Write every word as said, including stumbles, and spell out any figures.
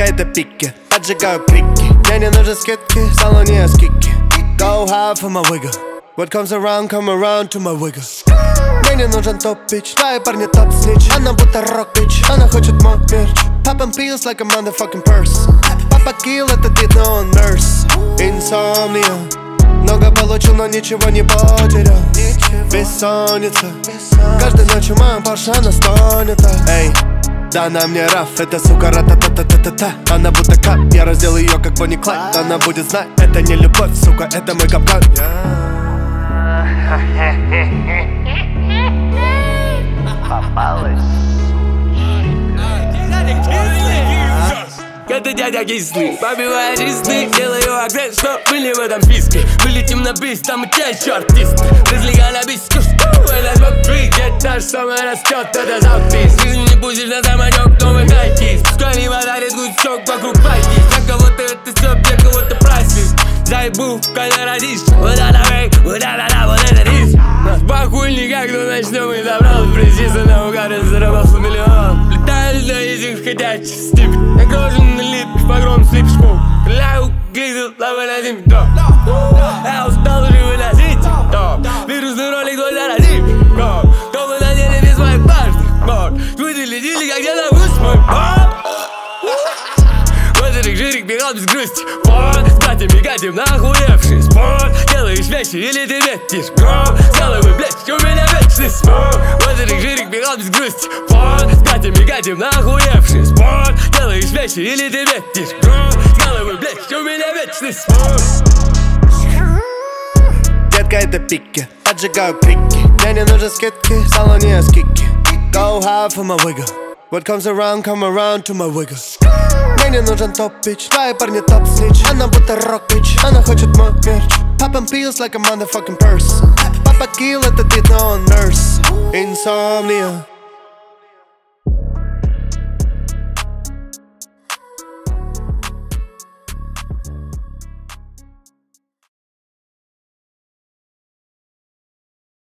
это пики, поджигаю крики. Мне не нужны скидки, в салоне скидки. Go hard for my wiggle. What comes around, come around to my wiggle. Мне не нужен топ-пич, твои парни топ-снич. Она будто рок-бич, она хочет мой мерч. Poppin' pills like a motherfucking purse. Папа килл, это ты, но он нерс. Инсомния, много получил, но ничего не потерял. Бессонница, каждой ночью моя Порше, она стонет. Эй, да она мне раф, это сука ра-та-та-та-та-та. Она будто кап, я раздел ее как Бонни Клайд. Она будет знать, это не любовь, сука, это мой капкан. Попалась. Это дядя кислый, побивая чистый. Делаю акцент, что были в этом списке. Вылетим на бис, там и чаще артисты. Разлегай на бис, это смотри. Где-то самое растет, это запись. Жизнь не будешь на самолет, новый хайкис. Пускай не подарит гудчок вокруг пайки. Для кого-то это все, для кого-то прайслис. Зайбу, когда родишь. Вот это вейк, вот это да, вот это риск. Похуй как до начнем и забрал. Прeciso наугад, я заработал миллион. Летаю на этих ходячих стип. Я кожан налит, погром слип-шпок. Ляу, глизил, лавы на зим, топ. Я устал уже выносить, топ. Вирусный ролик твой заразит, топ. Кто бы на деле без моих пашных, топ. Твои летели, как я на вкус мой, топ. Водорик, жирик, бегал без грусти, вот. С братьями катим нахуевший спорт. Делаешь вещи или ты метишь гром. Сделай вы, блядь, у меня вечный смог. Водорик, жирик, бегал без грусти, вот. С братьями катим нахуевший спорт. Делаешь вещи или ты метишь гром. Сделай вы, блядь, у меня вечный смог. Детка, это пики, поджигаю крики. Мне не нужны скидки, в салоне скидки. Go hard for my wiggle. What comes around, come around to my wiggle. Мне не нужен топ-пич, твои парни топ-снич. Она будто рок-бич, она хочет мой мерч. Poppin' pills like a motherfucking purse. Папа килл, это ты, но он нерс. Инсомния,